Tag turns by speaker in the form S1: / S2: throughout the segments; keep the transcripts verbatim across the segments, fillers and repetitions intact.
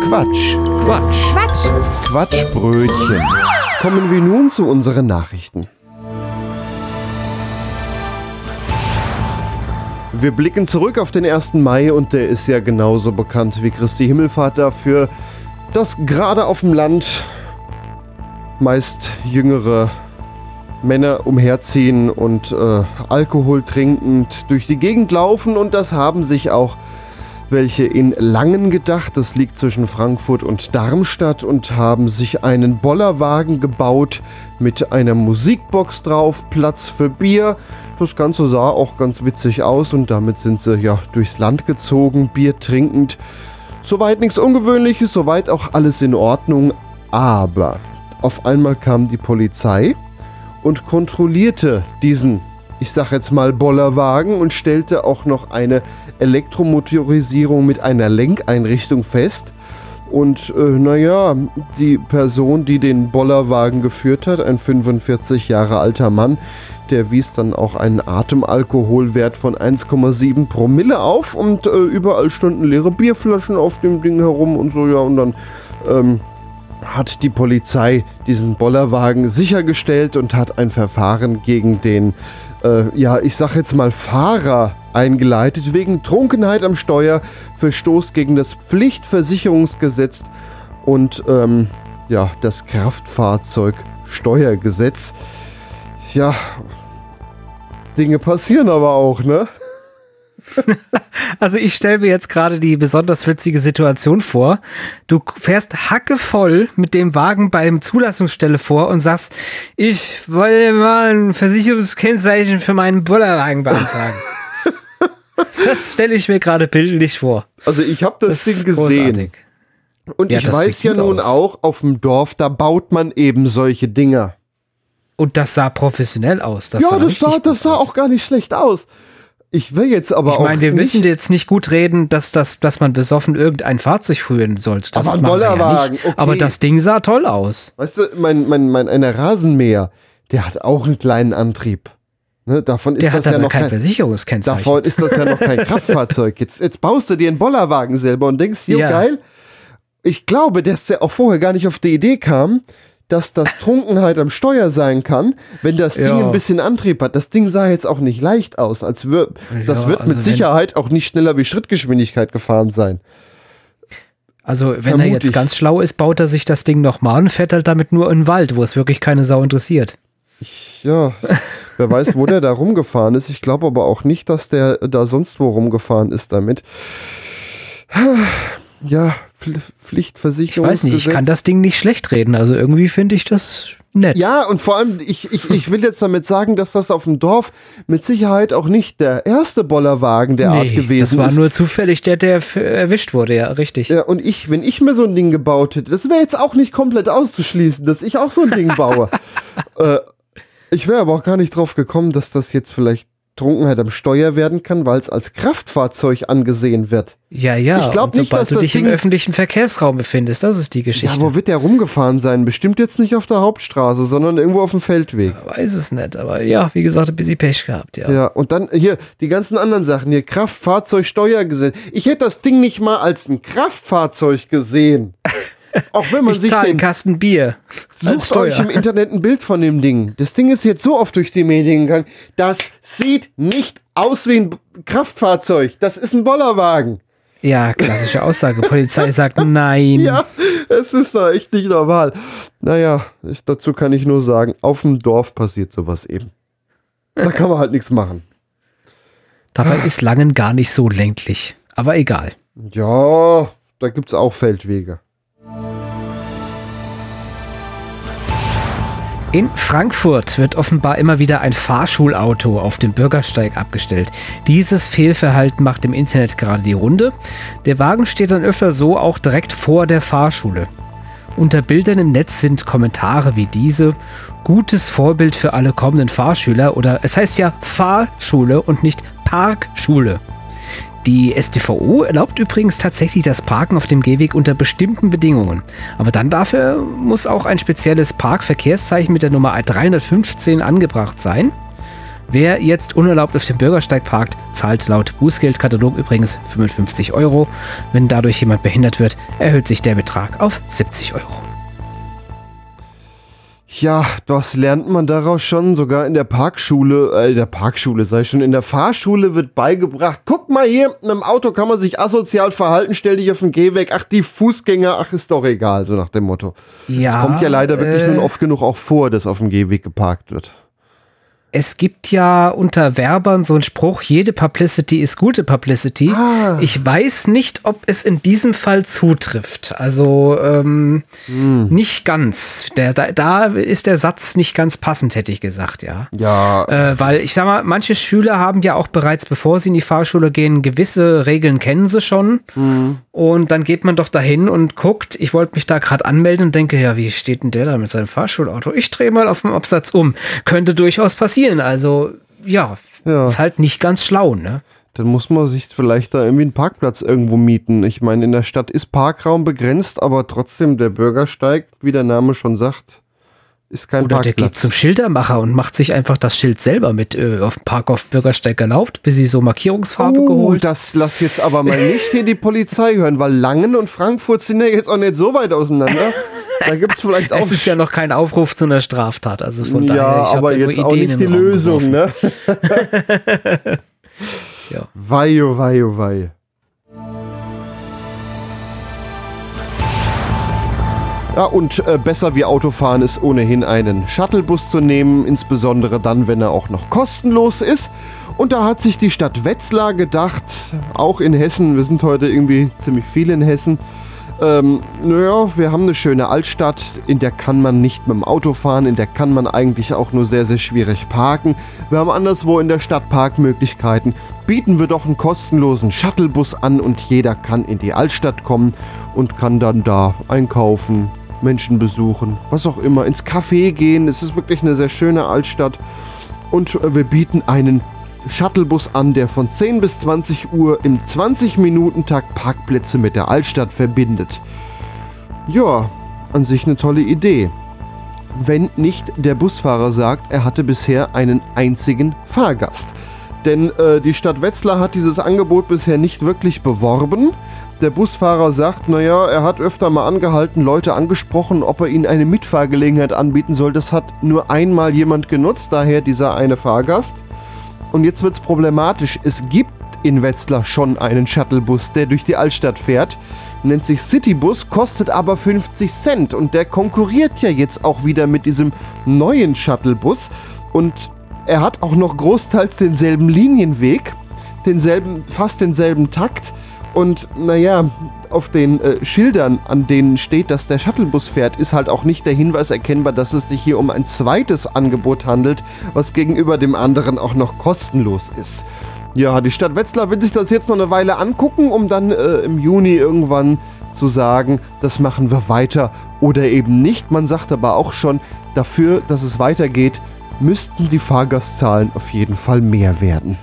S1: Quatsch.
S2: Quatsch.
S3: Quatsch.
S1: Quatschbrötchen. Kommen wir nun zu unseren Nachrichten. Wir blicken zurück auf den ersten Mai und der ist ja genauso bekannt wie Christi Himmelfahrt dafür, dass gerade auf dem Land meist jüngere Männer umherziehen und äh, Alkohol trinkend durch die Gegend laufen, und das haben sich auch welche in Langen gedacht, das liegt zwischen Frankfurt und Darmstadt, und haben sich einen Bollerwagen gebaut mit einer Musikbox drauf, Platz für Bier. Das Ganze sah auch ganz witzig aus und damit sind sie ja durchs Land gezogen, Bier trinkend. Soweit nichts Ungewöhnliches, soweit auch alles in Ordnung, aber auf einmal kam die Polizei und kontrollierte diesen, ich sag jetzt mal, Bollerwagen und stellte auch noch eine Elektromotorisierung mit einer Lenkeinrichtung fest. Und äh, naja, die Person, die den Bollerwagen geführt hat, ein fünfundvierzig Jahre alter Mann, der wies dann auch einen Atemalkoholwert von eins Komma sieben Promille auf und äh, überall standen leere Bierflaschen auf dem Ding herum und so, ja, und dann ähm, hat die Polizei diesen Bollerwagen sichergestellt und hat ein Verfahren gegen den, äh, ja, ich sag jetzt mal Fahrer eingeleitet, wegen Trunkenheit am Steuer, Verstoß gegen das Pflichtversicherungsgesetz und, ähm, ja, das Kraftfahrzeugsteuergesetz. Ja, Dinge passieren aber auch, ne?
S2: Also ich stelle mir jetzt gerade die besonders witzige Situation vor. Du fährst hackevoll mit dem Wagen beim Zulassungsstelle vor und sagst, ich wollte mal ein Versicherungskennzeichen für meinen Bollerwagen beantragen. Das stelle ich mir gerade bildlich vor.
S1: Also ich habe das, das Ding gesehen. Großartig. Und ja, ich weiß ja nun aus. auch, auf dem Dorf, da baut man eben solche Dinger.
S2: Und das sah professionell aus. Das
S1: ja,
S2: sah
S1: das sah, das sah auch gar nicht schlecht aus. Ich will jetzt aber
S2: ich
S1: auch
S2: Ich meine, wir
S1: nicht
S2: müssen jetzt nicht gut reden, dass, das, dass man besoffen irgendein Fahrzeug führen sollte. Das
S1: aber ein Bollerwagen,
S2: ja okay. Aber das Ding sah toll aus.
S1: Weißt du, mein, mein, mein einer Rasenmäher, der hat auch einen kleinen Antrieb. Ne, davon ist
S2: der
S1: das
S2: hat
S1: ja noch
S2: kein,
S1: kein
S2: Versicherungskennzeichen.
S1: Davon ist das ja noch kein Kraftfahrzeug. Jetzt, jetzt baust du dir einen Bollerwagen selber und denkst, jo, ja. geil. Ich glaube, dass der auch vorher gar nicht auf die Idee kam, dass das Trunkenheit am Steuer sein kann, wenn das Ding ja. ein bisschen Antrieb hat. Das Ding sah jetzt auch nicht leicht aus, als wür- das ja, wird also mit Sicherheit auch nicht schneller wie Schrittgeschwindigkeit gefahren sein.
S2: Also wenn Vermut er jetzt ich. ganz schlau ist, baut er sich das Ding nochmal und fährt halt damit nur in den Wald, wo es wirklich keine Sau interessiert.
S1: Ich, ja, wer weiß, wo der da rumgefahren ist. Ich glaube aber auch nicht, dass der da sonst wo rumgefahren ist damit. Ja, Pflichtversicherung.
S2: Ich weiß nicht, ich kann das Ding nicht schlecht reden. Also irgendwie finde ich das nett.
S1: Ja, und vor allem, ich, ich, ich will jetzt damit sagen, dass das auf dem Dorf mit Sicherheit auch nicht der erste Bollerwagen der nee, Art gewesen ist.
S2: Das war ist. nur zufällig der, der erwischt wurde, ja, richtig.
S1: Ja, und ich, wenn ich mir so ein Ding gebaut hätte, das wäre jetzt auch nicht komplett auszuschließen, dass ich auch so ein Ding baue. äh, ich wäre aber auch gar nicht drauf gekommen, dass das jetzt vielleicht Trunkenheit am Steuer werden kann, weil es als Kraftfahrzeug angesehen wird.
S2: Ja, ja.
S1: Ich glaube nicht, dass
S2: du
S1: das
S2: dich
S1: Ding
S2: im öffentlichen Verkehrsraum befindest, das ist die Geschichte.
S1: Ja, wo wird der rumgefahren sein? Bestimmt jetzt nicht auf der Hauptstraße, sondern irgendwo auf dem Feldweg.
S2: Ich weiß es nicht, aber ja, wie gesagt, ein bisschen Pech gehabt, ja.
S1: Ja, und dann hier die ganzen anderen Sachen, hier Kraftfahrzeugsteuergesetz. Ich hätte das Ding nicht mal als ein Kraftfahrzeug gesehen. Auch wenn man
S2: ich
S1: sich
S2: zahle
S1: den
S2: einen Kasten Bier.
S1: Sucht euch im Internet ein Bild von dem Ding. Das Ding ist jetzt so oft durch die Medien gegangen. Das sieht nicht aus wie ein Kraftfahrzeug. Das ist ein Bollerwagen.
S2: Ja, klassische Aussage. Polizei sagt nein.
S1: Ja, es ist da echt nicht normal. Naja, ich, dazu kann ich nur sagen, auf dem Dorf passiert sowas eben. Da kann man halt nichts machen.
S2: Dabei ist Langen gar nicht so ländlich. Aber egal.
S1: Ja, da gibt's auch Feldwege.
S2: In Frankfurt wird offenbar immer wieder ein Fahrschulauto auf dem Bürgersteig abgestellt. Dieses Fehlverhalten macht im Internet gerade die Runde. Der Wagen steht dann öfter so auch direkt vor der Fahrschule. Unter Bildern im Netz sind Kommentare wie diese: gutes Vorbild für alle kommenden Fahrschüler, oder es heißt ja Fahrschule und nicht Parkschule. Die S t V O erlaubt übrigens tatsächlich das Parken auf dem Gehweg unter bestimmten Bedingungen. Aber dann dafür muss auch ein spezielles Parkverkehrszeichen mit der Nummer dreihundertfünfzehn angebracht sein. Wer jetzt unerlaubt auf dem Bürgersteig parkt, zahlt laut Bußgeldkatalog übrigens fünfundfünfzig Euro. Wenn dadurch jemand behindert wird, erhöht sich der Betrag auf siebzig Euro.
S1: Ja, was lernt man daraus schon? Sogar in der Parkschule, äh, der Parkschule, sei schon, in der Fahrschule wird beigebracht, guck mal hier, mit einem Auto kann man sich asozial verhalten, stell dich auf den Gehweg, ach, die Fußgänger, ach, ist doch egal, so nach dem Motto.
S2: Ja,
S1: es kommt ja leider wirklich
S2: äh,
S1: nun oft genug auch vor, dass auf dem Gehweg geparkt wird.
S2: Es gibt ja unter Werbern so einen Spruch, jede Publicity ist gute Publicity.
S1: Ah.
S2: Ich weiß nicht, ob es in diesem Fall zutrifft. Also ähm, hm. nicht ganz. Der, da, da ist der Satz nicht ganz passend, hätte ich gesagt, ja.
S1: Ja.
S2: Äh, weil ich sag mal, manche Schüler haben ja auch bereits, bevor sie in die Fahrschule gehen, gewisse Regeln kennen sie schon. Hm. Und dann geht man doch dahin und guckt, ich wollte mich da gerade anmelden und denke, ja, wie steht denn der da mit seinem Fahrschulauto? Ich drehe mal auf dem Absatz um. Könnte durchaus passieren. Also, ja, ja, ist halt nicht ganz schlau, ne?
S1: Dann muss man sich vielleicht da irgendwie einen Parkplatz irgendwo mieten. Ich meine, in der Stadt ist Parkraum begrenzt, aber trotzdem der Bürgersteig, wie der Name schon sagt, ist kein
S2: Oder
S1: Parkplatz.
S2: Der geht zum Schildermacher und macht sich einfach das Schild selber mit äh, auf dem Park auf Bürgersteig erlaubt, bis sie so Markierungsfarbe
S1: oh,
S2: geholt.
S1: Das lass jetzt aber mal nicht hier die Polizei hören, weil Langen und Frankfurt sind ja jetzt auch nicht so weit auseinander. Da gibt es vielleicht auch...
S2: Es ist ja noch kein Aufruf zu einer Straftat, also von
S1: ja,
S2: daher...
S1: Ja, aber jetzt auch nicht die Lösung, ne?
S2: Ja.
S1: Wei, oh wei, oh wei. Ja, und äh, besser wie Autofahren ist ohnehin einen Shuttlebus zu nehmen, insbesondere dann, wenn er auch noch kostenlos ist. Und da hat sich die Stadt Wetzlar gedacht, auch in Hessen, wir sind heute irgendwie ziemlich viel in Hessen, ähm, naja, wir haben eine schöne Altstadt, in der kann man nicht mit dem Auto fahren, in der kann man eigentlich auch nur sehr, sehr schwierig parken. Wir haben anderswo in der Stadt Parkmöglichkeiten. Bieten wir doch einen kostenlosen Shuttlebus an und jeder kann in die Altstadt kommen und kann dann da einkaufen, Menschen besuchen, was auch immer, ins Café gehen. Es ist wirklich eine sehr schöne Altstadt. Und wir bieten einen Shuttlebus an, der von zehn bis zwanzig Uhr im zwanzig-Minuten-Takt Parkplätze mit der Altstadt verbindet. Ja, an sich eine tolle Idee. Wenn nicht der Busfahrer sagt, er hatte bisher einen einzigen Fahrgast. Denn äh, die Stadt Wetzlar hat dieses Angebot bisher nicht wirklich beworben. Der Busfahrer sagt, naja, er hat öfter mal angehalten, Leute angesprochen, ob er ihnen eine Mitfahrgelegenheit anbieten soll. Das hat nur einmal jemand genutzt, daher dieser eine Fahrgast. Und jetzt wird's problematisch. Es gibt in Wetzlar schon einen Shuttlebus, der durch die Altstadt fährt. Nennt sich Citybus, kostet aber fünfzig Cent. Und der konkurriert ja jetzt auch wieder mit diesem neuen Shuttlebus. Und er hat auch noch großteils denselben Linienweg, denselben, fast denselben Takt. Und naja, auf den äh, Schildern, an denen steht, dass der Shuttlebus fährt, ist halt auch nicht der Hinweis erkennbar, dass es sich hier um ein zweites Angebot handelt, was gegenüber dem anderen auch noch kostenlos ist. Ja, die Stadt Wetzlar will sich das jetzt noch eine Weile angucken, um dann äh, im Juni irgendwann zu sagen, das machen wir weiter oder eben nicht. Man sagt aber auch schon, dafür, dass es weitergeht, müssten die Fahrgastzahlen auf jeden Fall mehr werden.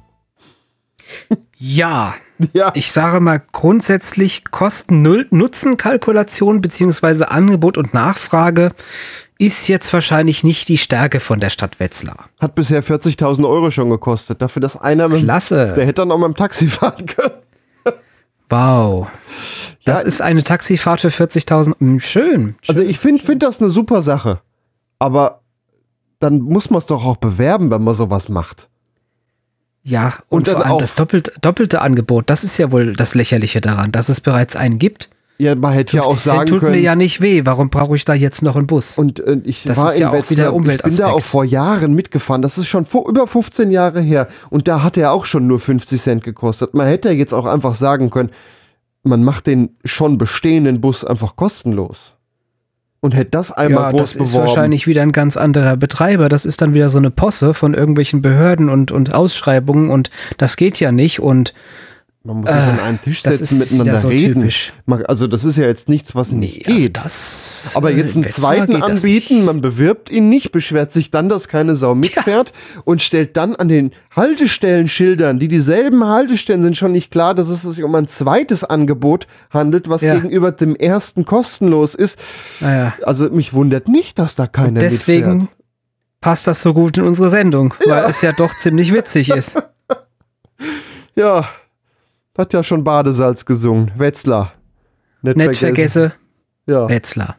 S2: Ja.
S1: Ja.
S2: Ich sage mal grundsätzlich Kosten-Nutzen-Kalkulation bzw. Angebot und Nachfrage ist jetzt wahrscheinlich nicht die Stärke von der Stadt Wetzlar.
S1: Hat bisher vierzigtausend Euro schon gekostet. Dafür, dass einer mit
S2: Klasse.
S1: Der hätte dann auch mit dem Taxi fahren können.
S2: Wow. Das
S1: ja,
S2: ist eine Taxifahrt für vierzigtausend. Schön, schön.
S1: Also ich finde find das eine super Sache. Aber dann muss man es doch auch bewerben, wenn man sowas macht.
S2: Ja, und, und dann vor allem auch das doppelte, doppelte Angebot, das ist ja wohl das Lächerliche daran, dass es bereits einen gibt.
S1: Ja, man hätte ja auch sagen
S2: tut
S1: können...
S2: tut mir ja nicht weh, warum brauche ich da jetzt noch einen Bus?
S1: Und äh, ich
S2: das
S1: war
S2: ist
S1: in
S2: ja
S1: Wetzlar,
S2: auch wieder
S1: ich bin da auch vor Jahren mitgefahren, das ist schon vor über fünfzehn Jahre her und da hat er auch schon nur fünfzig Cent gekostet. Man hätte ja jetzt auch einfach sagen können, man macht den schon bestehenden Bus einfach kostenlos. Und hätte das einmal
S2: ja,
S1: groß
S2: beworben. Das ist
S1: beworben.
S2: wahrscheinlich wieder ein ganz anderer Betreiber. Das ist dann wieder so eine Posse von irgendwelchen Behörden und, und Ausschreibungen und das geht ja nicht und
S1: man muss sich äh, an einen Tisch setzen,
S2: das ist
S1: miteinander
S2: so
S1: reden.
S2: Typisch.
S1: Also das ist ja jetzt nichts, was
S2: nee,
S1: nicht geht.
S2: Also das,
S1: aber jetzt einen zweiten anbieten, man bewirbt ihn nicht, beschwert sich dann, dass keine Sau mitfährt ja. und stellt dann an den Haltestellenschildern, die dieselben Haltestellen sind, schon nicht klar, dass es sich um ein zweites Angebot handelt, was ja. gegenüber dem ersten kostenlos ist.
S2: Ja.
S1: Also mich wundert nicht, dass da keiner
S2: und deswegen
S1: mitfährt.
S2: passt das so gut in unsere Sendung, ja. Weil es ja doch ziemlich witzig ist.
S1: Ja, hat ja schon Badesalz gesungen. Wetzlar.
S2: Nicht, Nicht vergesse,
S1: ja.
S2: Wetzlar.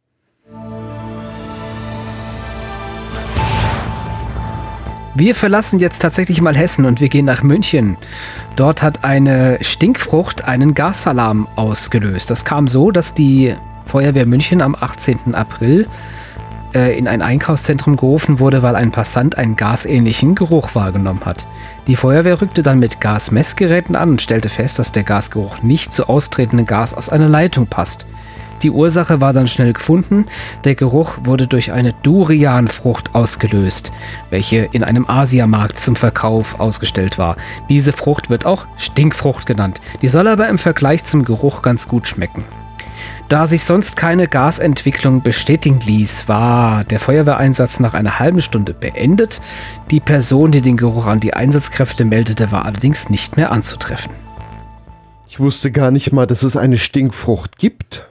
S2: Wir verlassen jetzt tatsächlich mal Hessen und wir gehen nach München. Dort hat eine Stinkfrucht einen Gasalarm ausgelöst. Das kam so, dass die Feuerwehr München am achtzehnten April äh, in ein Einkaufszentrum gerufen wurde, weil ein Passant einen gasähnlichen Geruch wahrgenommen hat. Die Feuerwehr rückte dann mit Gasmessgeräten an und stellte fest, dass der Gasgeruch nicht zu austretendem Gas aus einer Leitung passt. Die Ursache war dann schnell gefunden. Der Geruch wurde durch eine Durianfrucht ausgelöst, welche in einem Asiamarkt zum Verkauf ausgestellt war. Diese Frucht wird auch Stinkfrucht genannt. Die soll aber im Vergleich zum Geruch ganz gut schmecken. Da sich sonst keine Gasentwicklung bestätigen ließ, war der Feuerwehreinsatz nach einer halben Stunde beendet. Die Person, die den Geruch an die Einsatzkräfte meldete, war allerdings nicht mehr anzutreffen.
S1: Ich wusste gar nicht mal, dass es eine Stinkfrucht gibt.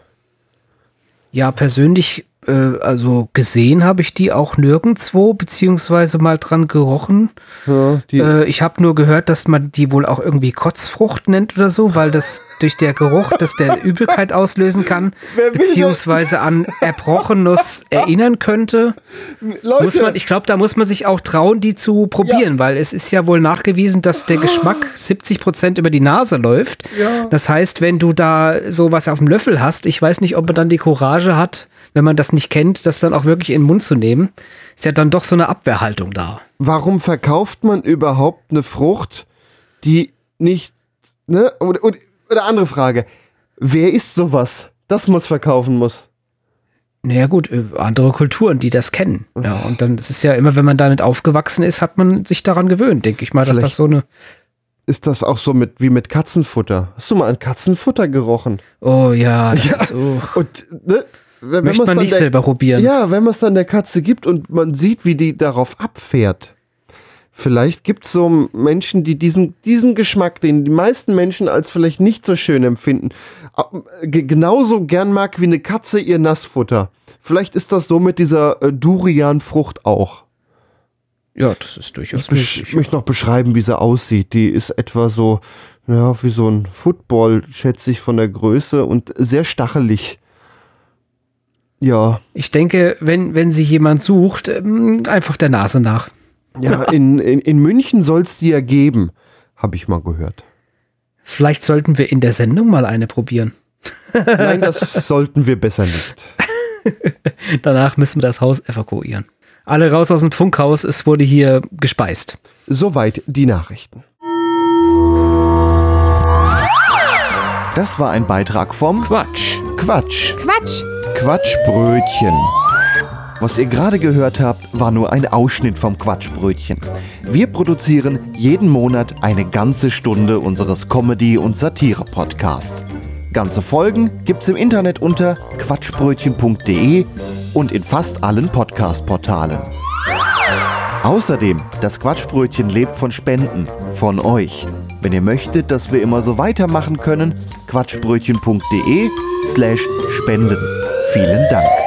S2: Ja, persönlich, äh, also gesehen habe ich die auch nirgendwo, beziehungsweise mal dran gerochen. Ja, äh, ich habe nur gehört, dass man die wohl auch irgendwie Kotzfrucht nennt oder so, weil das durch der Geruch, dass der Übelkeit auslösen kann, beziehungsweise an Erbrochenes erinnern könnte. Leute. Muss man, ich glaube, da muss man sich auch trauen, die zu probieren, ja. Weil es ist ja wohl nachgewiesen, dass der Geschmack siebzig Prozent über die Nase läuft. Ja. Das heißt, wenn du da sowas auf dem Löffel hast, ich weiß nicht, ob man dann die Courage hat, wenn man das nicht kennt, das dann auch wirklich in den Mund zu nehmen, ist ja dann doch so eine Abwehrhaltung da.
S1: Warum verkauft man überhaupt eine Frucht, die nicht, ne, oder, oder, oder andere Frage, wer isst sowas, das man verkaufen muss?
S2: Naja gut, andere Kulturen, die das kennen. Ja, und dann ist es ja immer, wenn man damit aufgewachsen ist, hat man sich daran gewöhnt, denke ich mal, dass
S1: Vielleicht
S2: das so eine...
S1: Ist das auch so mit wie mit Katzenfutter? Hast du mal an Katzenfutter gerochen?
S2: Oh ja, das
S1: ja.
S2: ist so...
S1: Und, ne? Wenn,
S2: Möchte
S1: wenn
S2: man nicht
S1: der,
S2: selber probieren.
S1: Ja, wenn man es dann der Katze gibt und man sieht, wie die darauf abfährt. Vielleicht gibt es so Menschen, die diesen, diesen Geschmack, den die meisten Menschen als vielleicht nicht so schön empfinden, g- genauso gern mag wie eine Katze ihr Nassfutter. Vielleicht ist das so mit dieser äh, Durianfrucht auch.
S2: Ja, das ist durchaus
S1: ich möglich. Ich möchte noch beschreiben, wie sie aussieht. Die ist etwa so, ja, wie so ein Football, schätze ich, von der Größe und sehr stachelig. Ja.
S2: Ich denke, wenn, wenn sie jemand sucht, einfach der Nase nach.
S1: Ja, in, in, in München soll es die ja geben, habe ich mal gehört.
S2: Vielleicht sollten wir in der Sendung mal eine probieren.
S1: Nein, das sollten wir besser nicht.
S2: Danach müssen wir das Haus evakuieren. Alle raus aus dem Funkhaus, es wurde hier gespeist.
S1: Soweit die Nachrichten.
S3: Das war ein Beitrag vom
S2: Quatsch.
S3: Quatsch.
S4: Quatsch.
S3: Quatschbrötchen. Was ihr gerade gehört habt, war nur ein Ausschnitt vom Quatschbrötchen. Wir produzieren jeden Monat eine ganze Stunde unseres Comedy- und Satire-Podcasts. Ganze Folgen gibt's im Internet unter quatschbrötchen punkt de und in fast allen Podcast-Portalen. Außerdem, das Quatschbrötchen lebt von Spenden, von euch. Wenn ihr möchtet, dass wir immer so weitermachen können, quatschbrötchen punkt de slash spenden. Vielen Dank.